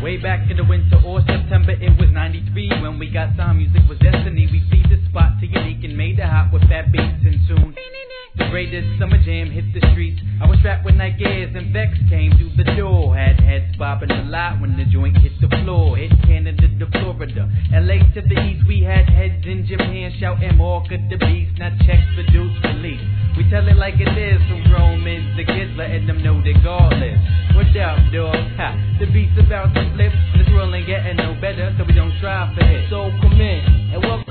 Way back in the winter or September, it was 93 when we got sound. Music was destiny. We beat the spot to unique and made it hot with that bass in tune. The greatest summer jam hit the streets. I was strapped with Nike Airs and Vex came through the door. Had heads bobbing a lot when the joint hit the floor. Hit Canada to Florida, LA to the east. We had heads in Japan shouting more could the beast. Not checks for dudes release. We tell it like it is, from grown men to kids, letting them know that God lives. What up, dog? Ha, the beat's about to flip. This world ain't getting no better, so we don't strive for it. So come in and welcome.